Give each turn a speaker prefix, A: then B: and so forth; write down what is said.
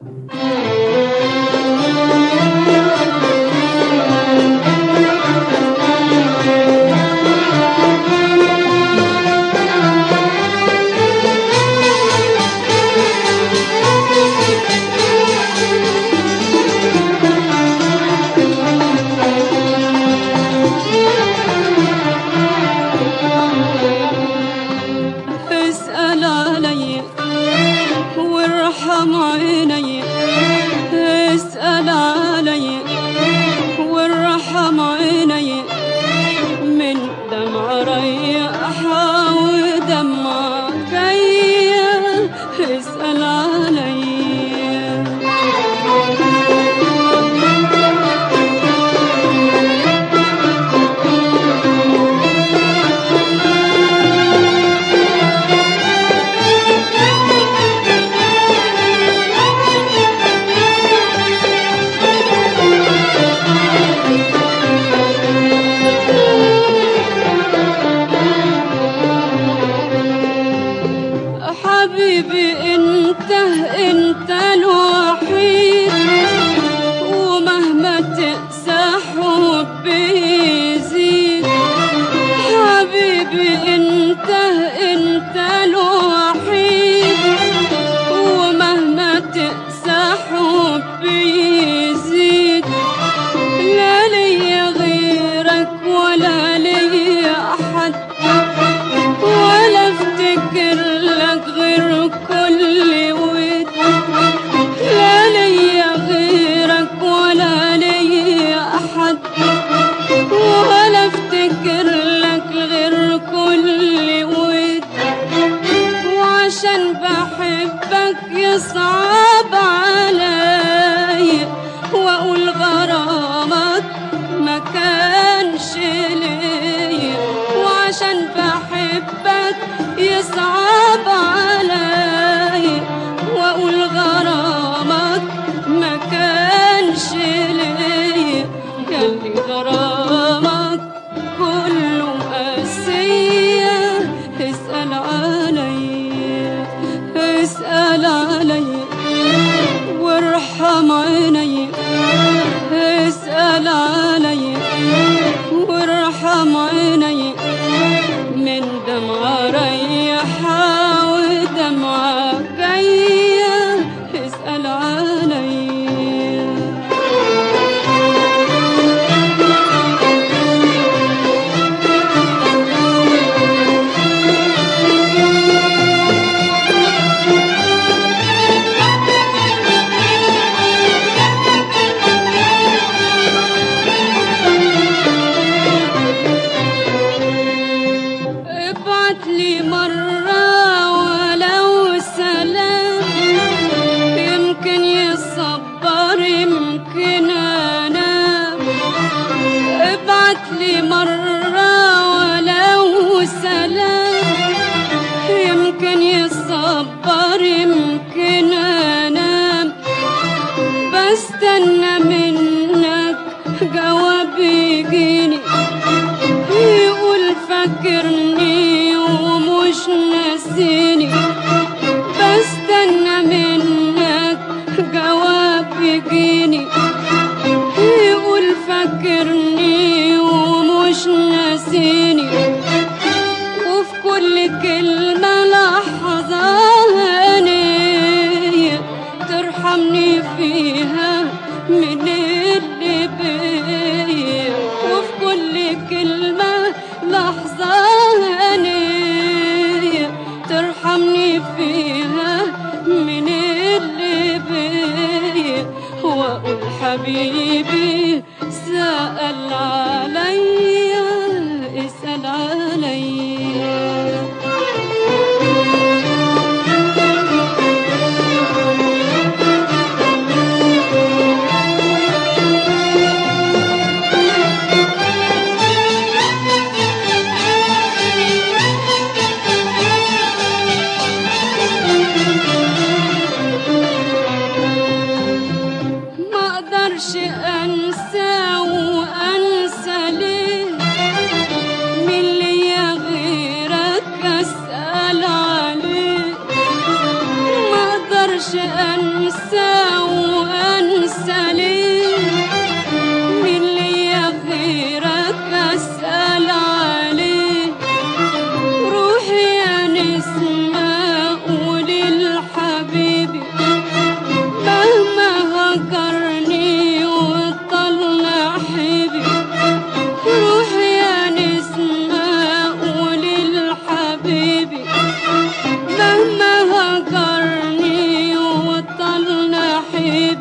A: اسأل علي وارحم عيني، اسأل علي وارحم عيني، من دمع ريحة ودمع جاية، اسأل علي. حبيبي انت الوحيد، ومهما تقسى حبي يزيد. حبيبي انت الوحيد، ومهما تقسى حبي يزيد. لا ليا غيرك ولا ليا أحد، ولا افتكر لك غير كل ود. لا ليا غيرك ولا ليا أحد، ولا افتكر لك غير كل ود. وعشان بحبك يصعب علي واقول غرامك ما كانش ليا. وعشان بحبك يصعب علي واقول غرامك ما كانش ليا. ياللي غرامك كله قاسية، اسأل علي، اسأل علي وارحم عيني، اسأل علي وارحم عيني، من دمع ريحة ودمع جاية، اسأل علي. ابعت لي مرة ولو سلام، يمكن يصبر يمكن أنام. ابعت لي مرة ولو سلام، يمكن يصبر يمكن أنام. بستنى منك جواب يجيني، يقول فاكرني ومش ناسيني. بستنى منك جواب يجيني، يقول فاكرني ومش ناسيني. وفي كل كلمة لحظة هنية ترحمني فيها من اللي بيا. وفي كل كلمة لحظة هنية ترحمني فيها من اللي بيا. وأقول حبيبي سأل عليا، اسأل عليا. ما اقدرش انسى وانسى سليم من ليا غيرك أسأل عليه روحي يا نسمة قولي لحبيبي مهما هجرني وطلنا حبيبي روحي يا نسمة قولي لحبيبي مهما هجرني وطلنا حبيبي